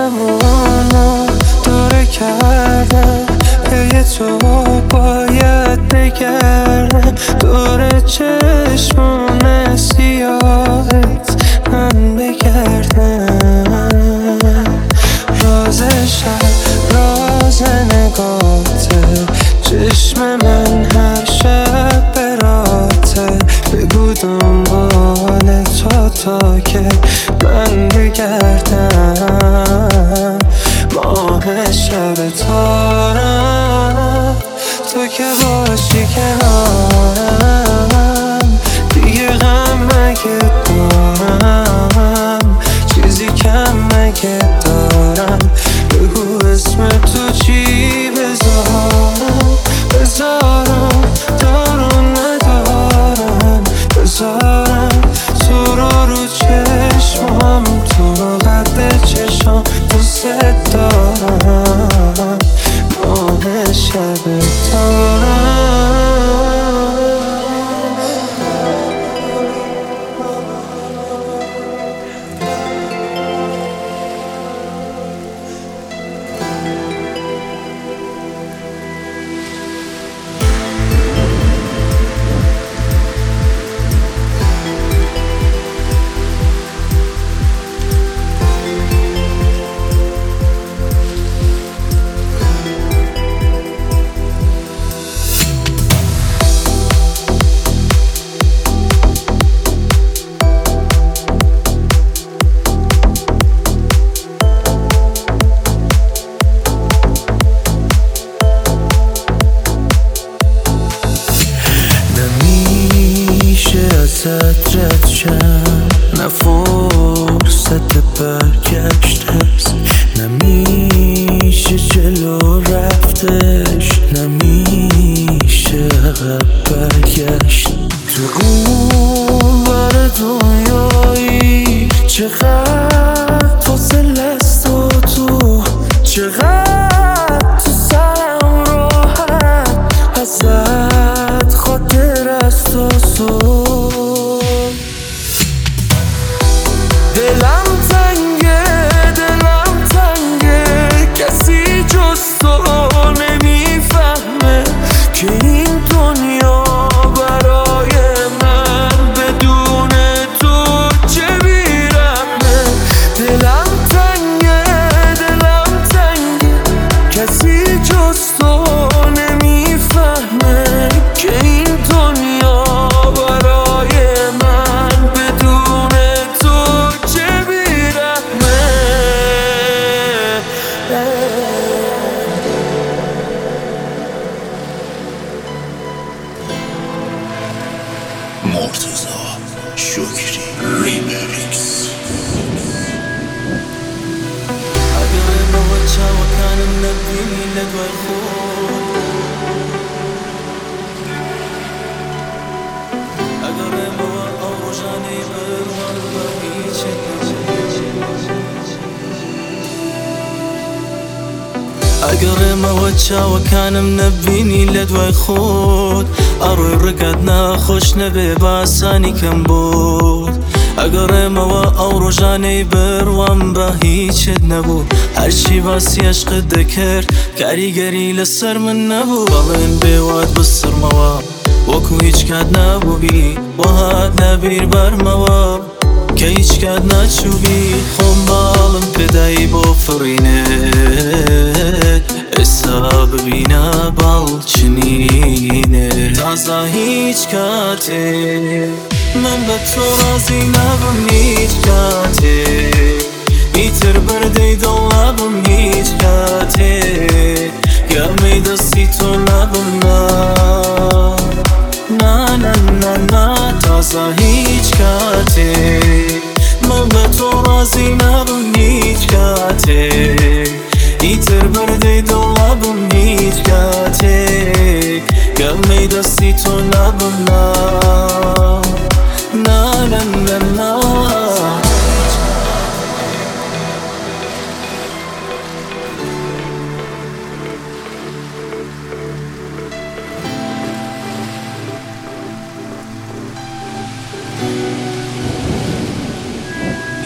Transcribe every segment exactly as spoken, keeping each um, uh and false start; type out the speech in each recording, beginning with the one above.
زمانو داره کردم پی تو باید بگردم دور چشمون سیاهت من بگردم راز شب راز نگاته چشم من هر شب براته بگو دنبال تو تا که من بگردم ماه شب تارم تو که باشی کنارم دیگه غم مگه دارم چیزی کم مگه دارم بگو اسم تو چی بذارم بذارم دارم ندارم بذارم تو رو رو چشمم تو رو قد چشم دوست دارم ماه شب تارم رد شم نه فرصت برگشت هست نمیشه جلو رفتش نمیشه عقب برگشت تو اون بر دنیایی چقدر فاصله است و تو چقدر تو سرم راحت ازت خاطر است و سو دلم تنگه دلم تنگه کسی جز تو نمیفهمه که این دنیا برای من بدون تو چه بیرحمه دلم تنگه دلم تنگه کسی جز تو نمیفهمه که این دنیا برای من بدون تو مرتضی شکری ریمیکس اگر موچه و کانم نبینی لدوی خود اگر مو آوجانی برمان بهیچه اگر موچه و کانم نبینی لدوی خود اروی رقد ناخوش نبی باسانی کم بود اگر ما او روزانه بروام به هیچ نبود هرچی باسی عشق دکر کاریگری لسر من نبود بالین بیواد بسر موا وکو هیچ کد نبودی و هاد نبیر بر موا که هیچ کد نچوبی خون بالم پدای با فرینه حساب بینا بالچنینه تازه هیچ کاته من به تو راضی نبم هیچ کاته بیتر برده دلبم هیچ کاته گمی دستی تو نبم نه نه نه نه تازه هیچ کاته من به تو راضی نبم هیچ کاته ایتر برده دلبم هیچ کاته گمی دستی تو نبم نه نه نه نه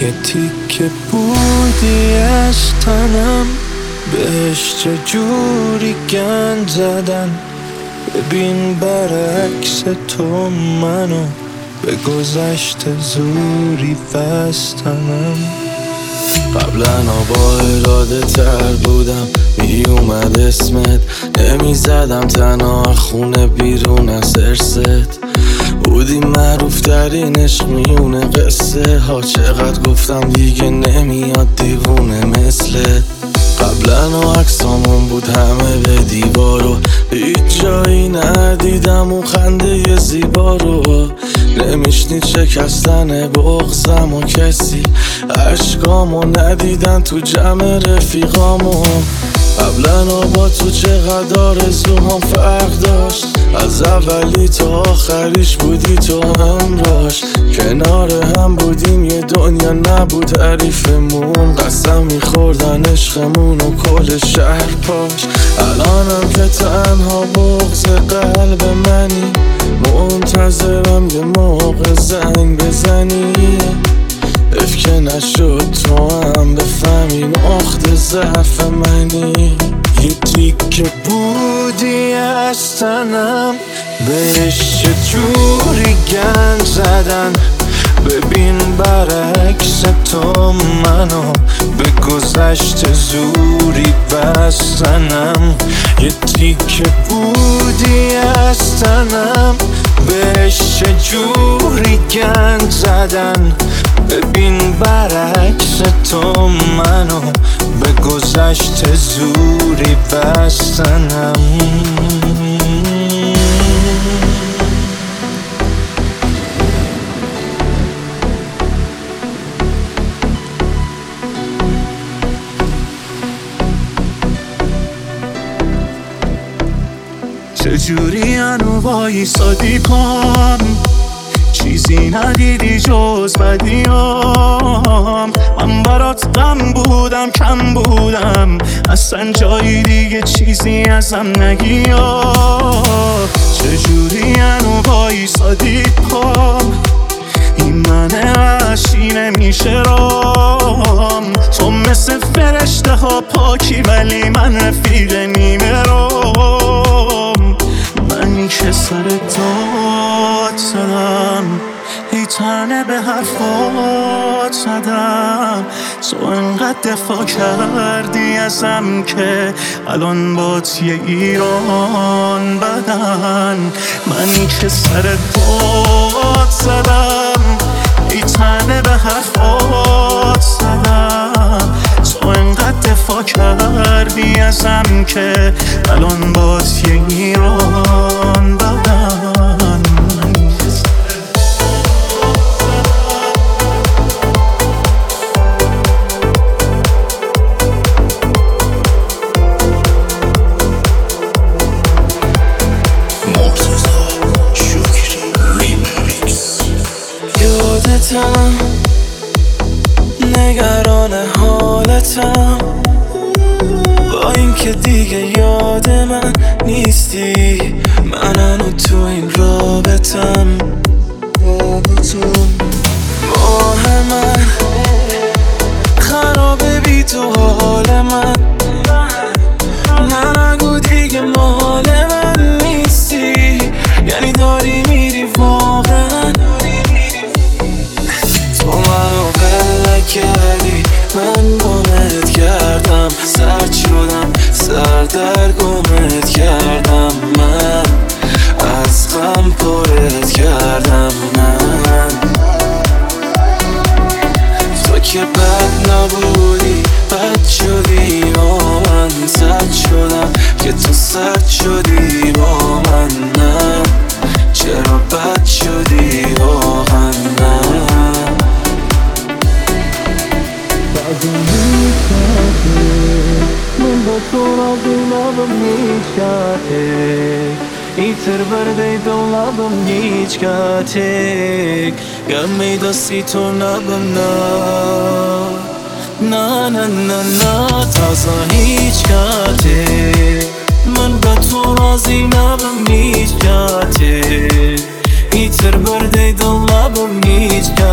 یه تیکه بودی از تنم، بهش چجوری گند زدن. ببین برعکس تو منو به گذشته زوری بستنم. قبلا با اراده تر بودم، می اومد اسمت نمی زدم تنها خونه بیرون از ارست. بودی معروف ترین عشق میونه قصه ها، چقدر گفتم دیگه نمیاد دیوونه مثلت. قبلا و عکسامون بود همه به دیوارو، هیچ جایی ندیدم و خنده زیبا رو. نمیشنید شکستن بغضم و کسی عشقامو ندیدن تو جمع رفیقامو. قبلا با تو چقدر آرزوهام فرق داشت، از اولی تا آخریش بودی تو همراش. کنار هم بودیم یه دنیا نبود تعریفمون، قسم میخوردن عشقمون و کل شهر پاش. الانم که تنها بغض قلب منی، منتظرم یه موقع زنگ بزنی. اف که نشد تو هم بفهمی نقطه ضعف منی. یه تیکه بودی از تنم، بهش چجوری گند زدن. ببین برعکس تو منو به گذشته زوری بستنم. یه تیکه بودی از تنم، بهش چجوری گند زدن. ببین برعکس تو منو به گذشته زوری بستنم. چجوری هنو وایسادی پام، چیزی ندیدی جز بدیام. من برات غم بودم کم بودم، اصلا جایی دیگه چیزی ازم نگی. چجوری هنو وایسادی پام، این من وحشی نمیشه رام. تو مثل فرشته ها پاکی ولی من رفیق نیمه رام. من که سر داد زدم، ای تنه به حرفات زدم. تو انقدر دفاع کردی ازم که الان بات یه ایران بدن. من که سر داد زدم، ای تنه به حرفات زدم. تو انقدر دفاع کردی ازم که الان بات یه ایران بدن. یادتم نگران حالتم، با اینکه دیگه یاد من نیستی. من هنو تو این رابطم، ماه من خرابه بی تو حال من. نه نگو دیگه مال من نیستی، یعنی داری میری واقعا. تو منو بله کردی، من گمت کردم. سرد شدم سردر گمت کردم. من از غم پرت کردم. من تو که بد نبودی بد شدی با من. سرد شدم که تو سرد شدی با من. نه چرا بد شدی واقعا. نه من با تو راضی نبم هیچ ایتر برده دو لبم هیچ کاتک. گمی دستی تو نبم نه نه نه نه نه تازه هیچ کاتک. من با تو راضی نبم هیچ کاتک. ایتر برده دو لبم هیچ کاتک.